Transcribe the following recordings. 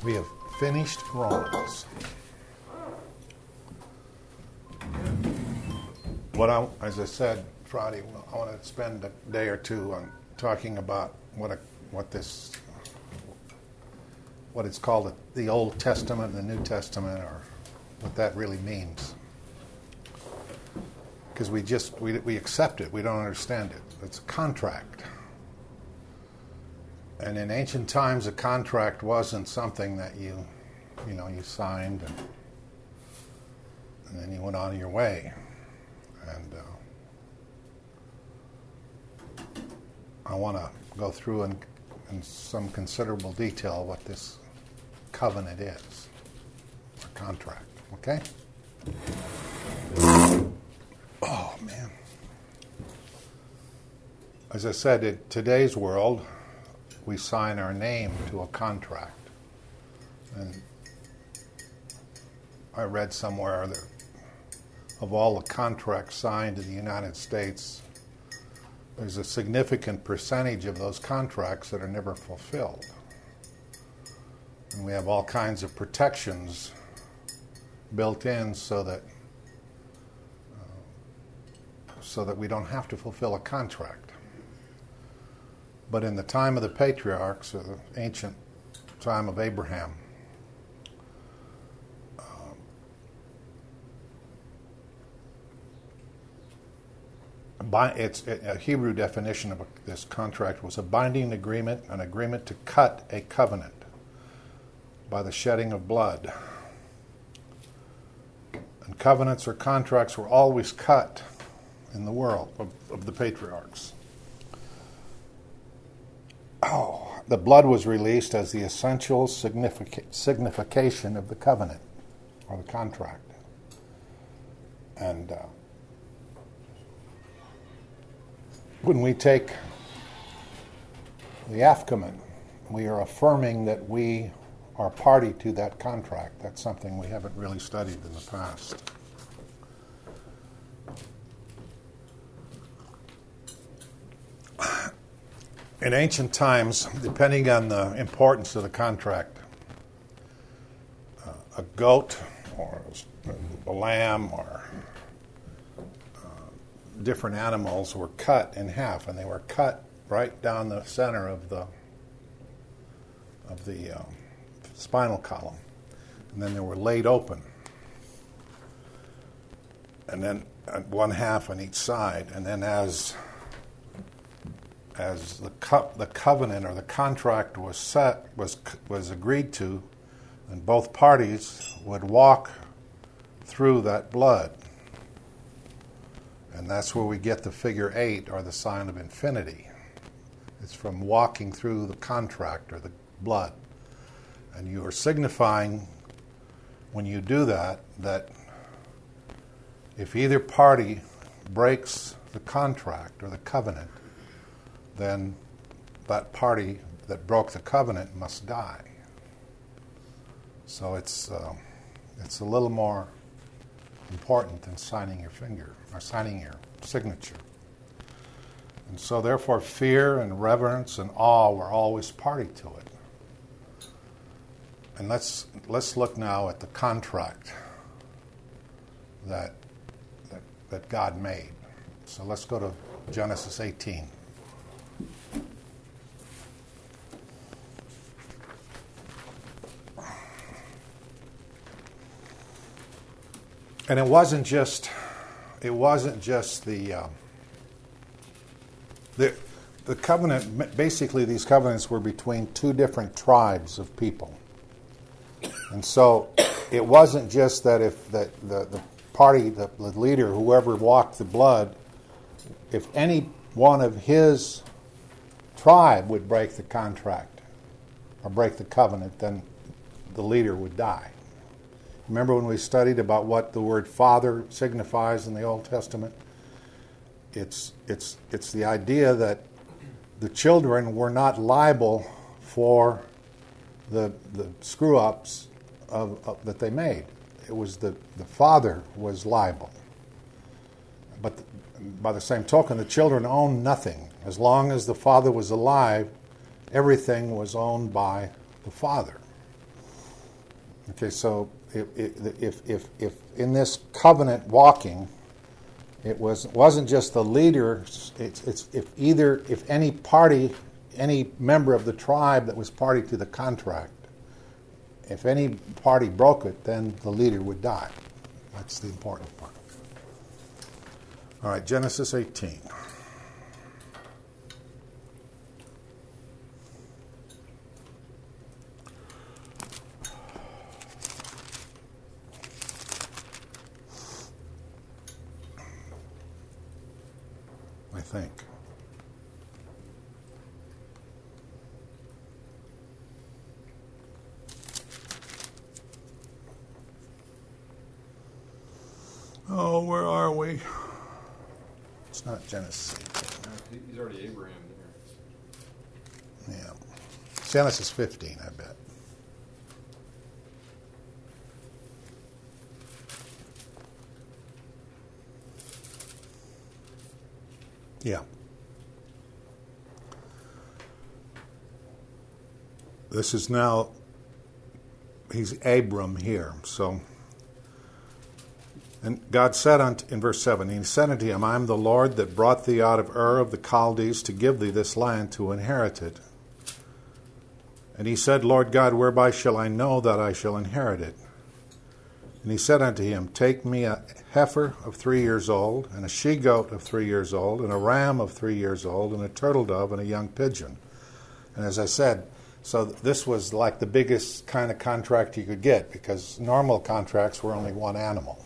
We have finished Romans. As I said Friday, I want to spend a day or two on talking about what it's called, the Old Testament and the New Testament, or what that really means. Because we accept it, we don't understand it. It's a contract. And in ancient times, a contract wasn't something that you signed and then you went on your way. And I want to go through in some considerable detail what this covenant is, or contract. Okay? Oh, man. As I said, in today's world, we sign our name to a contract. And I read somewhere that of all the contracts signed in the United States, there's a significant percentage of those contracts that are never fulfilled. And we have all kinds of protections built in so that we don't have to fulfill a contract. But in the time of the patriarchs, or the ancient time of Abraham, a Hebrew definition of this contract was a binding agreement, an agreement to cut a covenant by the shedding of blood. And covenants or contracts were always cut in the world of the patriarchs. The blood was released as the essential signification of the covenant or the contract. And when we take the Afkomen, we are affirming that we are party to that contract. That's something we haven't really studied in the past. In ancient times, depending on the importance of the contract, a goat or a lamb or different animals were cut in half, and they were cut right down the center of the spinal column, and then they were laid open, and then one half on each side, and then as the covenant or the contract was agreed to, and both parties would walk through that blood. And that's where we get the figure 8, or the sign of infinity. It's from walking through the contract or the blood. And you are signifying, when you do that if either party breaks the contract or the covenant, then that party that broke the covenant must die. So it's a little more important than signing your finger or signing your signature. And so therefore fear and reverence and awe were always party to it. And let's look now at the contract that God made. So let's go to Genesis 18. And it wasn't just the covenant. Basically, these covenants were between two different tribes of people, and so it wasn't just that if the party, the leader, whoever walked the blood, if any one of his tribe would break the contract or break the covenant, then the leader would die. Remember when we studied about what the word father signifies in the Old Testament? It's the idea that the children were not liable for the screw-ups that they made. It was the father was liable. But by the same token, the children owned nothing. As long as the father was alive, everything was owned by the father. Okay, so if in this covenant walking, it wasn't just the leader. It's if any party, any member of the tribe that was party to the contract, if any party broke it, then the leader would die. That's the important part. All right, Genesis 18. I think. Oh, where are we? It's not Genesis 18. He's already Abraham there. Yeah. Genesis 15, I bet. Yeah. This is now, he's Abram here. So, and God said in verse 7, He said unto him, I am the Lord that brought thee out of Ur of the Chaldees to give thee this land to inherit it. And he said, Lord God, whereby shall I know that I shall inherit it? And he said unto him, Take me a heifer of 3 years old, and a she-goat of 3 years old, and a ram of 3 years old, and a turtle dove, and a young pigeon. And as I said, so this was like the biggest kind of contract you could get, because normal contracts were only one animal.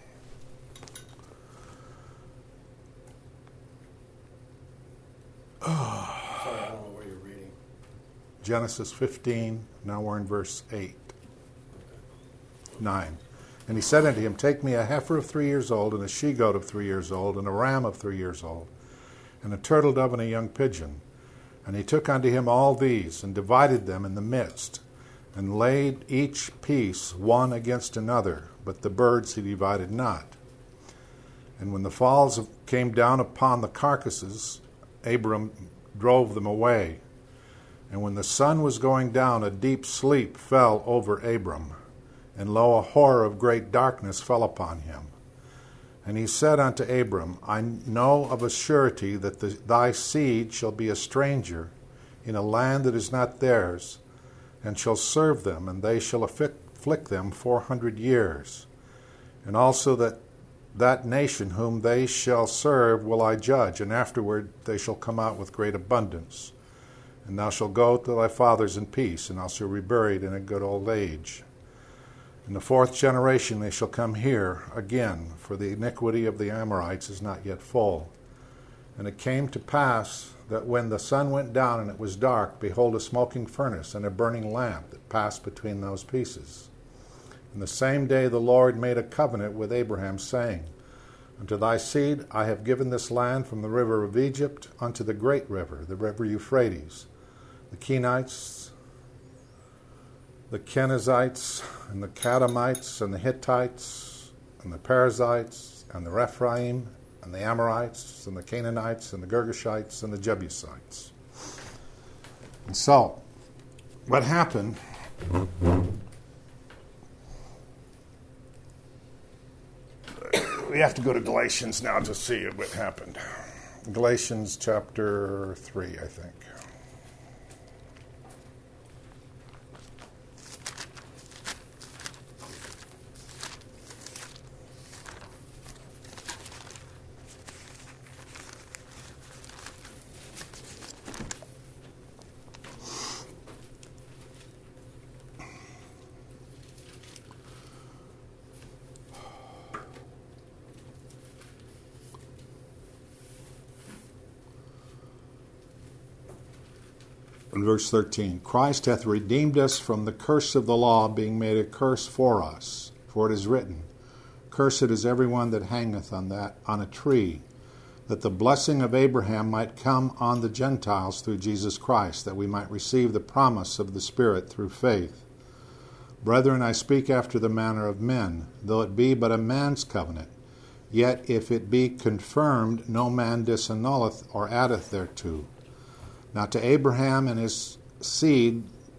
Sorry, I don't know where you're reading. Genesis 15, now we're in verse 8. 9. And he said unto him, Take me a heifer of 3 years old, and a she-goat of 3 years old, and a ram of 3 years old, and a turtle dove, and a young pigeon. And he took unto him all these, and divided them in the midst, and laid each piece one against another, but the birds he divided not. And when the fowls came down upon the carcasses, Abram drove them away. And when the sun was going down, a deep sleep fell over Abram. And lo, a horror of great darkness fell upon him. And he said unto Abram, I know of a surety that thy seed shall be a stranger in a land that is not theirs, and shall serve them, and they shall afflict them 400 years. And also that nation whom they shall serve will I judge, and afterward they shall come out with great abundance. And thou shalt go to thy fathers in peace, and thou shalt be buried in a good old age. In the fourth generation they shall come here again, for the iniquity of the Amorites is not yet full. And it came to pass that when the sun went down and it was dark, behold, a smoking furnace and a burning lamp that passed between those pieces. And the same day the Lord made a covenant with Abraham, saying, Unto thy seed I have given this land from the river of Egypt unto the great river, the river Euphrates, the Kenites, the Kenizzites, and the Kadamites, and the Hittites, and the Perizzites, and the Rephaim, and the Amorites, and the Canaanites, and the Girgashites, and the Jebusites. And so, what happened, we have to go to Galatians now to see what happened. Galatians chapter 3, I think. In verse 13, Christ hath redeemed us from the curse of the law, being made a curse for us. For it is written, Cursed is every one that hangeth on a tree, that the blessing of Abraham might come on the Gentiles through Jesus Christ, that we might receive the promise of the Spirit through faith. Brethren, I speak after the manner of men, though it be but a man's covenant. Yet if it be confirmed, no man disannulleth or addeth thereto. Now to Abraham and his seed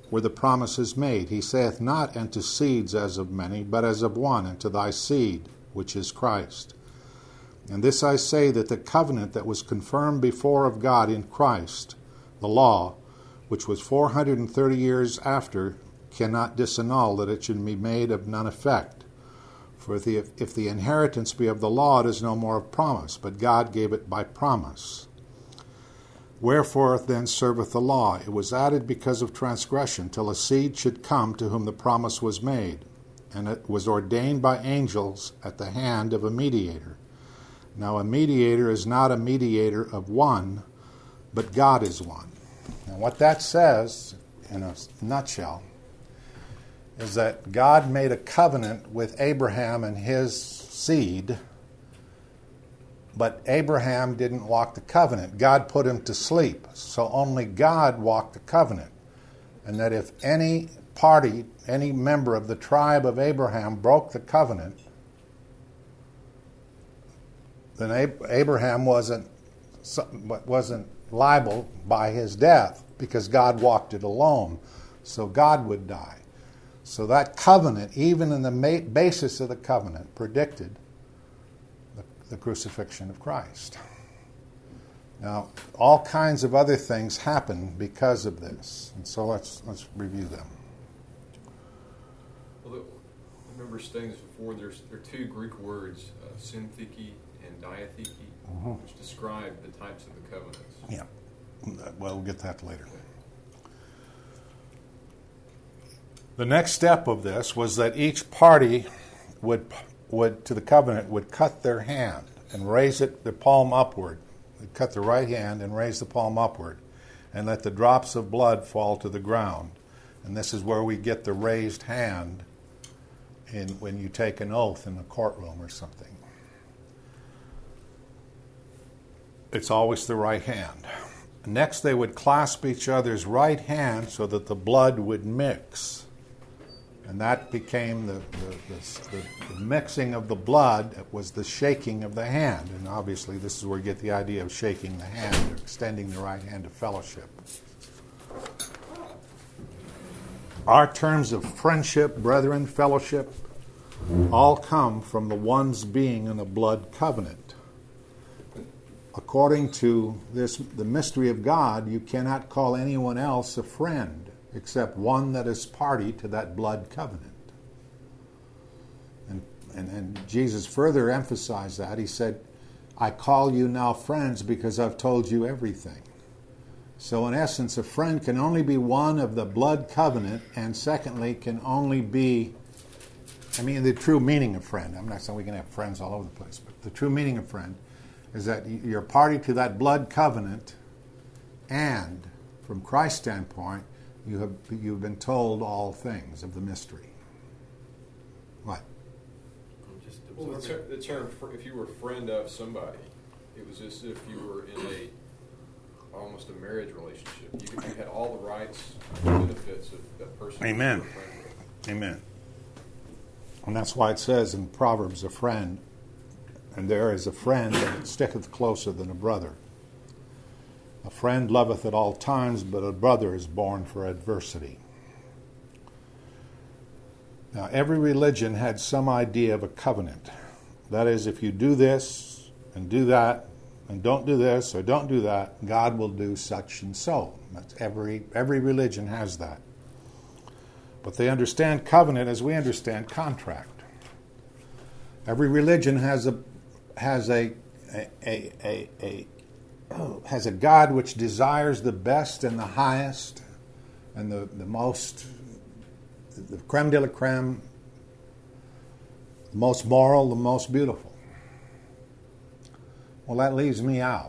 were the promises made. He saith not unto seeds as of many, but as of one, and to thy seed, which is Christ. And this I say, that the covenant that was confirmed before of God in Christ, the law, which was 430 years after, cannot disannul, that it should be made of none effect. For if the inheritance be of the law, it is no more of promise, but God gave it by promise. Wherefore then serveth the law? It was added because of transgression, till a seed should come to whom the promise was made. And it was ordained by angels at the hand of a mediator. Now a mediator is not a mediator of one, but God is one. And what that says, in a nutshell, is that God made a covenant with Abraham and his seed, but Abraham didn't walk the covenant. God put him to sleep, so only God walked the covenant. And that if any party, any member of the tribe of Abraham broke the covenant, then Abraham wasn't liable by his death, because God walked it alone, so God would die. So that covenant, even in the basis of the covenant, predicted the crucifixion of Christ. Now, all kinds of other things happen because of this, and so let's review them. Well, remember studying this before, there are two Greek words, syntheke and diatheke, which describe the types of the covenants. Yeah, well, we'll get that later. The next step of this was that each party would to the covenant would cut their hand and raise it, the palm upward. They'd cut the right hand and raise the palm upward, and let the drops of blood fall to the ground. And this is where we get the raised hand when you take an oath in a courtroom or something. It's always the right hand. Next, they would clasp each other's right hand so that the blood would mix. And that became the mixing of the blood. It was the shaking of the hand. And obviously this is where you get the idea of shaking the hand, or extending the right hand of fellowship. Our terms of friendship, brethren, fellowship, all come from the ones being in a blood covenant. According to the mystery of God, you cannot call anyone else a friend except one that is party to that blood covenant. And Jesus further emphasized that. He said, I call you now friends because I've told you everything. So in essence, a friend can only be one of the blood covenant, and secondly, can only be, the true meaning of friend. I'm not saying we can have friends all over the place, but the true meaning of friend is that you're party to that blood covenant, and from Christ's standpoint, you've been told all things of the mystery. What? Well, the term, if you were a friend of somebody, it was as if you were in almost a marriage relationship. You had all the rights and benefits of that person. Amen. Amen. And that's why it says in Proverbs, a friend, and there is a friend that sticketh closer than a brother. A friend loveth at all times, but a brother is born for adversity. Now, every religion had some idea of a covenant. That is, if you do this and do that, and don't do this or don't do that, God will do such and so. That's every religion has that. But they understand covenant as we understand contract. Every religion has a God which desires the best and the highest and the most, the creme de la creme, the most moral, the most beautiful. Well, that leaves me out.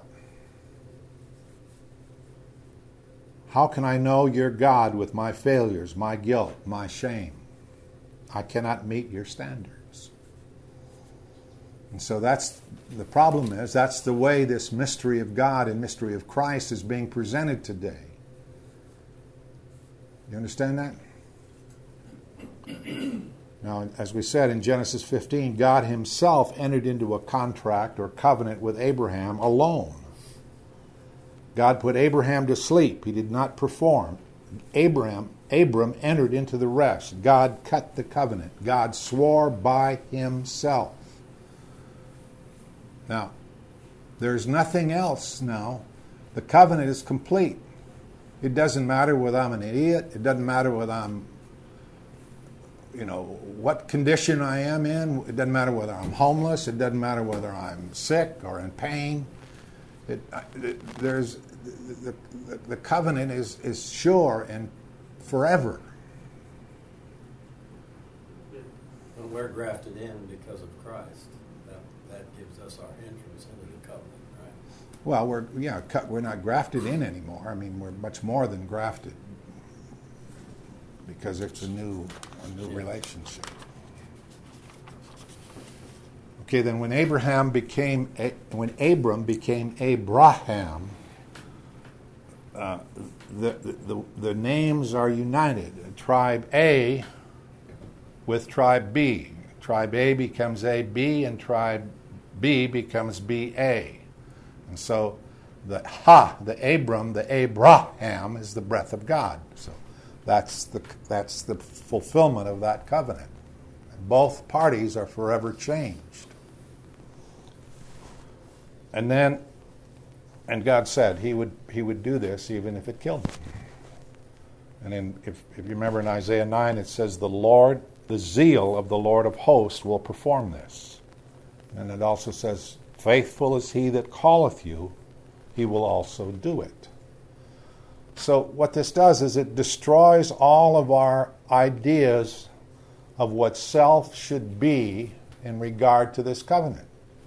How can I know your God with my failures, my guilt, my shame? I cannot meet your standards. And so that's the problem is, that's the way this mystery of God and mystery of Christ is being presented today. You understand that? Now, as we said in Genesis 15, God himself entered into a contract or covenant with Abraham alone. God put Abraham to sleep. He did not perform. Abram entered into the rest. God cut the covenant. God swore by himself. Now, there's nothing else now. The covenant is complete. It doesn't matter whether I'm an idiot. It doesn't matter whether I'm, what condition I am in. It doesn't matter whether I'm homeless. It doesn't matter whether I'm sick or in pain. The covenant is sure and forever. When we're grafted in because of Christ, that gives us our entrance into the covenant, right? Well, we're not grafted in anymore. I mean, we're much more than grafted because it's a new relationship. Okay, then when Abram became Abraham, the names are united. Tribe A with tribe B. Tribe A becomes AB, and tribe B becomes BA. And so the Abraham is the breath of God. So that's the fulfillment of that covenant. Both parties are forever changed. And God said He would do this even if it killed him. And if you remember in Isaiah 9, it says the zeal of the Lord of hosts will perform this. And it also says, faithful is He that calleth you, He will also do it. So what this does is it destroys all of our ideas of what self should be in regard to this covenant.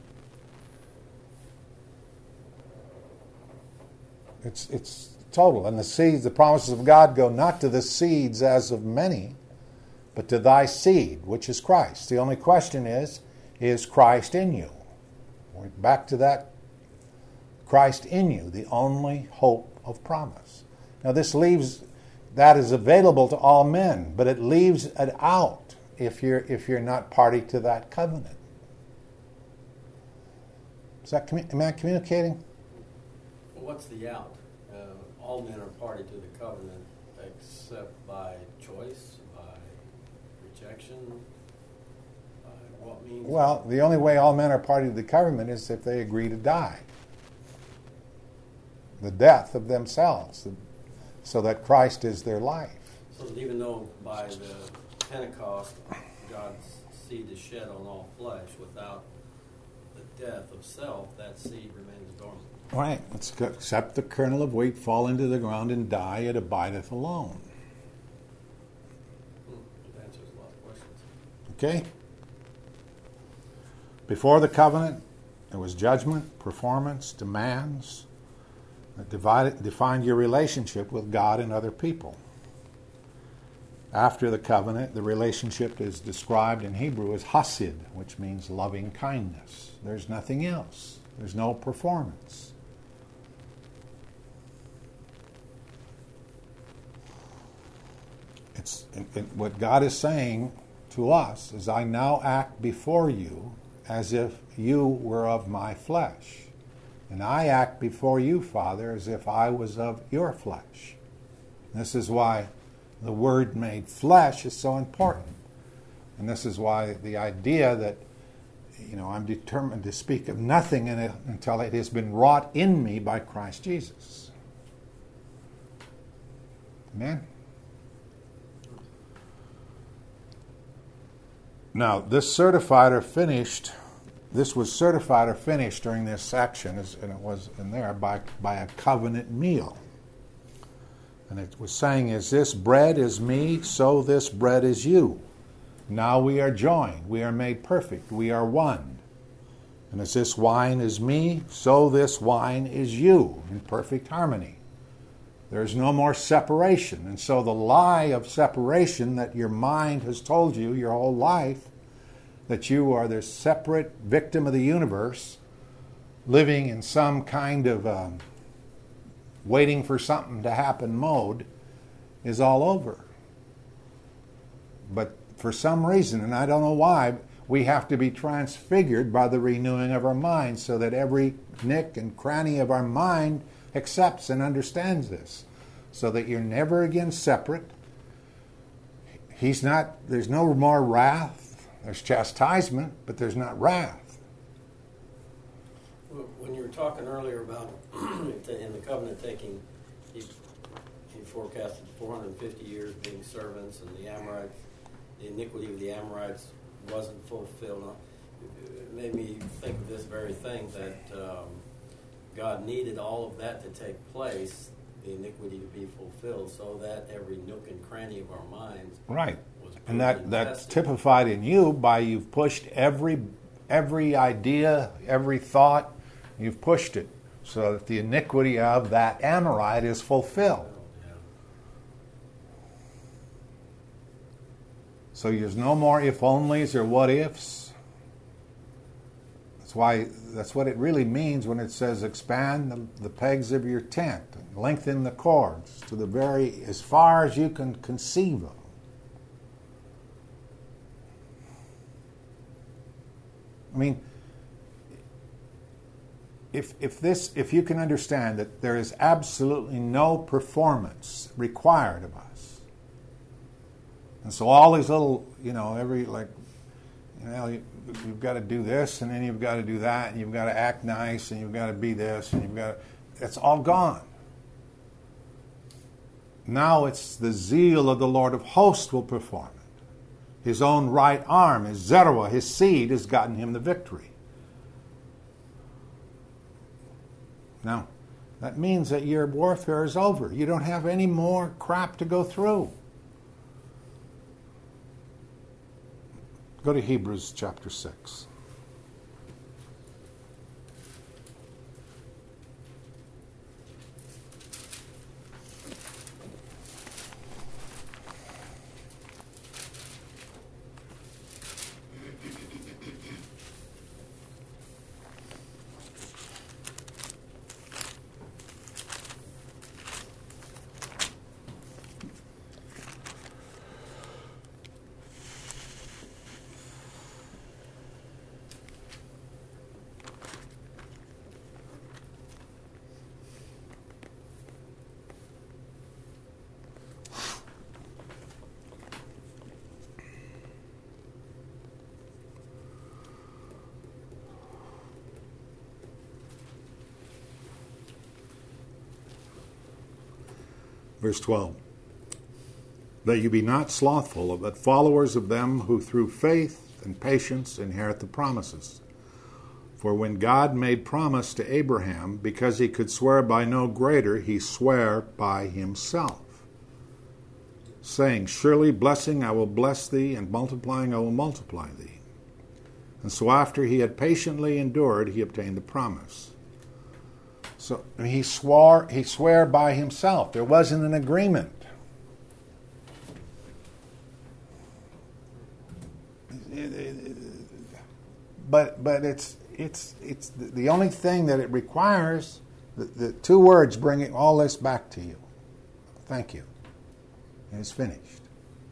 It's total. And the promises of God go not to the seeds as of many, but to thy seed, which is Christ. The only question is Christ in you? We're back to that. Christ in you, the only hope of promise. Now this leaves, that is available to all men, but it leaves it out if you're not party to that covenant. Am I communicating? Well, what's the out? All men are party to the covenant except by choice, by rejection, by what means? Well, the only way all men are party to the covenant is if they agree to die. The death of themselves, so that Christ is their life. So that even though by the Pentecost God's seed is shed on all flesh, without the death of self, that seed remains dormant. Right. Except the kernel of wheat fall into the ground and die, it abideth alone. That answers a lot of questions. Okay? Before the covenant, there was judgment, performance, demands that defined your relationship with God and other people. After the covenant, the relationship is described in Hebrew as hasid, which means loving kindness. There's nothing else. There's no performance. What God is saying to us is, I now act before you as if you were of my flesh. And I act before you, Father, as if I was of your flesh. This is why the word made flesh is so important. And this is why the idea that, I'm determined to speak of nothing in it until it has been wrought in me by Christ Jesus. Amen? Now, this was certified or finished during this section, and it was in there by a covenant meal. And it was saying, as this bread is me, so this bread is you. Now we are joined, we are made perfect, we are one. And as this wine is me, so this wine is you, in perfect harmony. There's no more separation. And so the lie of separation that your mind has told you your whole life, that you are this separate victim of the universe, living in some kind of waiting for something to happen mode, is all over. But for some reason, and I don't know why, we have to be transfigured by the renewing of our mind, so that every nick and cranny of our mind accepts and understands this. so that you're never again separate. There's no more wrath. There's chastisement, but there's not wrath. When you were talking earlier about in the covenant taking, he forecasted 450 years being servants, and the Amorites, the iniquity of the Amorites wasn't fulfilled. It made me think of this very thing, that God needed all of that to take place, the iniquity to be fulfilled, so that every nook and cranny of our minds right, was and that's typified in you by you've pushed every idea, every thought, you've pushed it so that the iniquity of that Amorite is fulfilled. So there's no more if-onlys or what-ifs. That's what it really means when it says expand the pegs of your tent, lengthen the cords to as far as you can conceive of. I mean, if you can understand that there is absolutely no performance required of us, and so all these little, you've got to do this, and then you've got to do that, and you've got to act nice, and you've got to be this, and it's all gone. Now it's the zeal of the Lord of hosts will perform it. His own right arm, his Zeruah, his seed, has gotten him the victory. Now, that means that your warfare is over. You don't have any more crap to go through. Go to Hebrews chapter 6. Verse 12. That you be not slothful, but followers of them who through faith and patience inherit the promises. For when God made promise to Abraham, because he could swear by no greater, he sware by himself, saying, surely blessing I will bless thee, and multiplying I will multiply thee. And so after he had patiently endured, he obtained the promise. So he swore by himself. There wasn't an agreement. But it's the only thing that it requires. The two words bring all this back to you. Thank you. It's finished.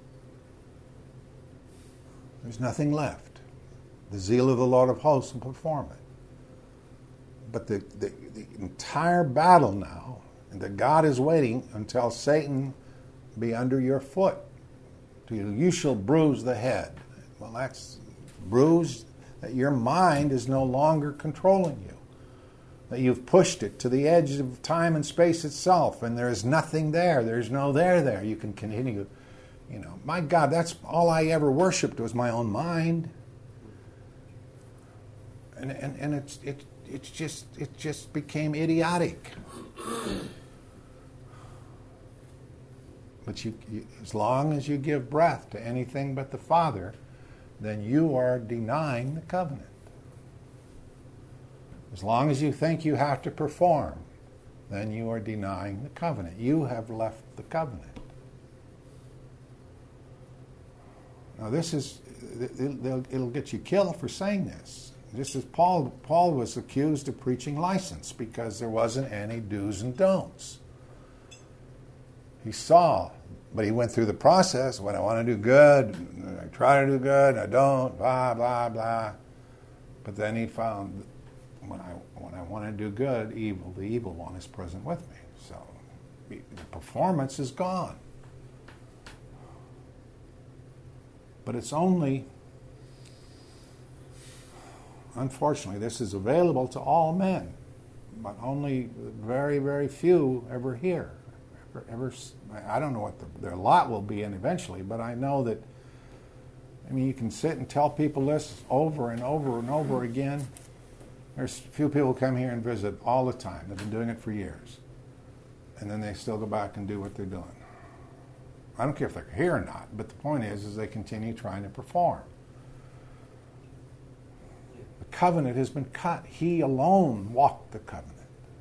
There's nothing left. The zeal of the Lord of hosts will perform it. But the entire battle now, and that God is waiting until Satan be under your foot. You shall bruise the head. Well, that's bruised, that your mind is no longer controlling you. That you've pushed it to the edge of time and space itself, and there is nothing there. There's no there. You can continue. My God, that's all I ever worshipped was my own mind. And it just became idiotic. But you, as long as you give breath to anything but the Father, then you are denying the covenant. As long as you think you have to perform, then you are denying the covenant. You have left the covenant. Now it'll get you killed for saying this. Just as Paul was accused of preaching license because there wasn't any do's and don'ts. He saw, but he went through the process. When I want to do good, I try to do good, I don't, blah, blah, blah. But then he found when I want to do good, the evil one is present with me. So the performance is gone. But it's only, unfortunately, this is available to all men, but only very, very few ever hear. I don't know what their lot will be in eventually, but I know that, I mean, you can sit and tell people this over and over and over again. There's a few people who come here and visit all the time. They've been doing it for years. And then they still go back and do what they're doing. I don't care if they're here or not, but the point is they continue trying to perform. The covenant has been cut. He alone walked the covenant.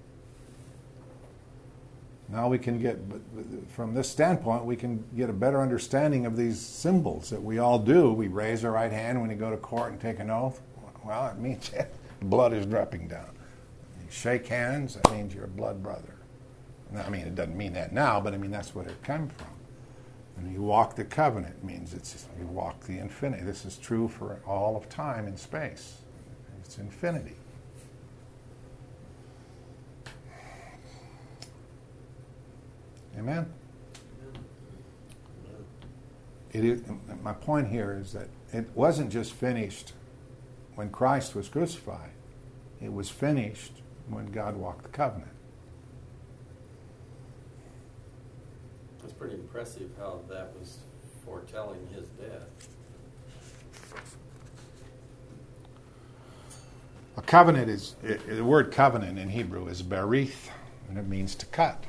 Now we can get, from this standpoint, we can get a better understanding of these symbols that we all do. We raise our right hand when you go to court and take an oath. Well, it means blood is dropping down. You shake hands, that means you're a blood brother. I mean, it doesn't mean that now, but I mean, that's what it comes from. And you walk the covenant, it means you walk the infinity. This is true for all of time and space. It's infinity. Amen? It is, my point here is that it wasn't just finished when Christ was crucified. It was finished when God walked the covenant. It's pretty impressive how that was foretelling his death. A covenant is, the word covenant in Hebrew is berith, and it means to cut.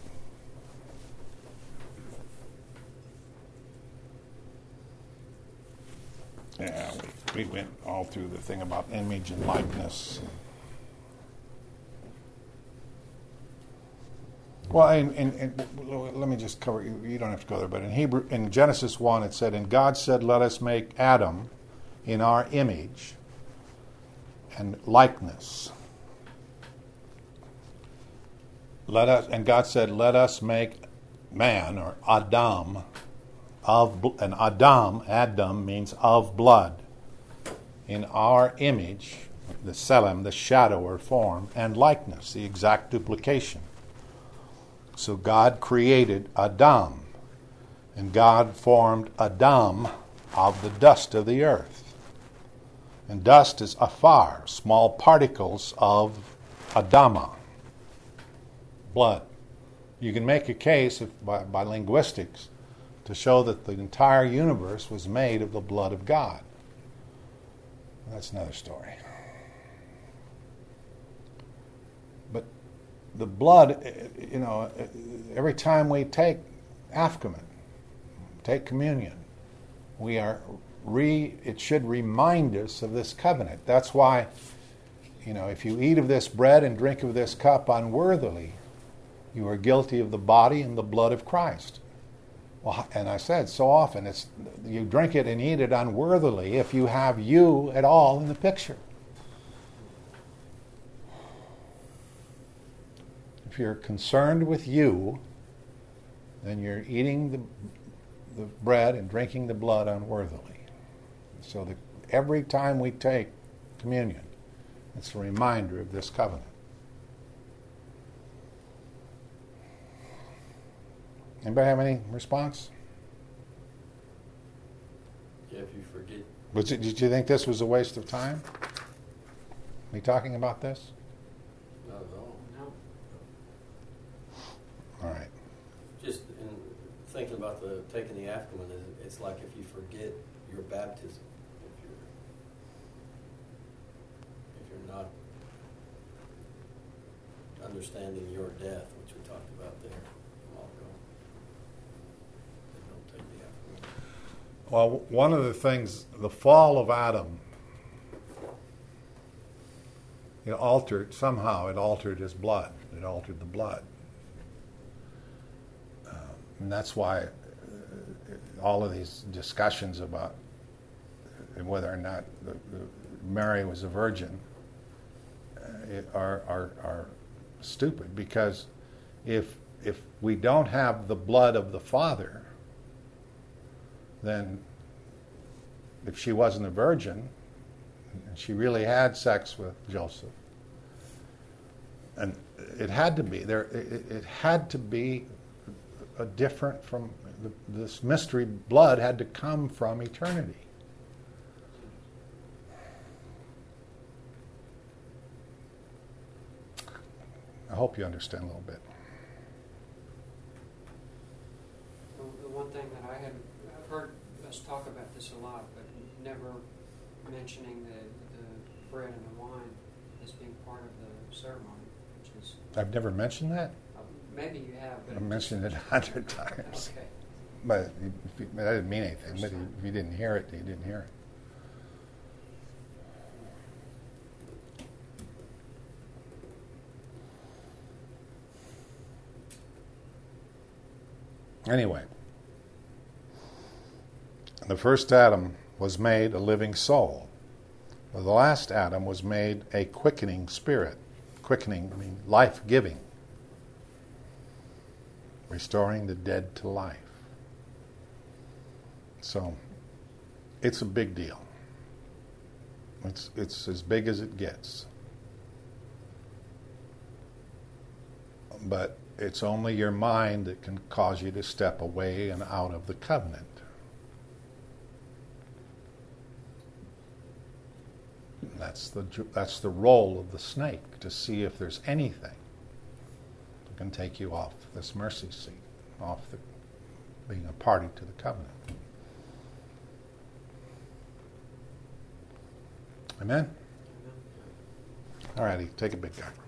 Yeah, we went all through the thing about image and likeness. Well, and let me just cover, you don't have to go there, but in Genesis 1 it said, and God said, let us make Adam in our image and likeness. And God said, let us make man, or Adam, Adam means of blood, in our image, the Selem, the shadow or form, and likeness, the exact duplication. So God created Adam, and God formed Adam of the dust of the earth. And dust is afar, small particles of Adama, blood. You can make a case by linguistics to show that the entire universe was made of the blood of God. That's another story. But the blood, every time we take afkomen, take communion, it should remind us of this covenant. That's why, if you eat of this bread and drink of this cup unworthily, you are guilty of the body and the blood of Christ. Well, and I said so often, you drink it and eat it unworthily if you have you at all in the picture. If you're concerned with you, then you're eating the bread and drinking the blood unworthily. So that every time we take communion, it's a reminder of this covenant. Anybody have any response? Yeah, if you forget. Did you think this was a waste of time? Me talking about this? Not at all. No. All right. Just in thinking about taking the afkomen, it's like if you forget your baptism, if you're not understanding your death, which we talked about there a while ago, then don't take the afkomen. Well, one of the things, the fall of Adam, it altered his blood. It altered the blood. And that's why all of these discussions about whether or not Mary was a virgin are stupid, because if we don't have the blood of the Father, then if she wasn't a virgin and she really had sex with Joseph, and it had to be there, it had to be a different from this mystery blood had to come from eternity. I hope you understand a little bit. Well, the one thing that I've heard us talk about this a lot, but never mentioning the bread and the wine as being part of the ceremony, which is... I've never mentioned that? Maybe you have, but... I've mentioned it 100 times. Okay. But I didn't mean anything. But if you didn't hear it, you didn't hear it. Anyway, the first Adam was made a living soul. The last Adam was made a quickening spirit. Quickening, I mean life-giving. Restoring the dead to life. So, it's a big deal. It's as big as it gets. But it's only your mind that can cause you to step away and out of the covenant. That's the role of the snake, to see if there's anything that can take you off this mercy seat, off being a party to the covenant. Amen? All righty, take a big guy.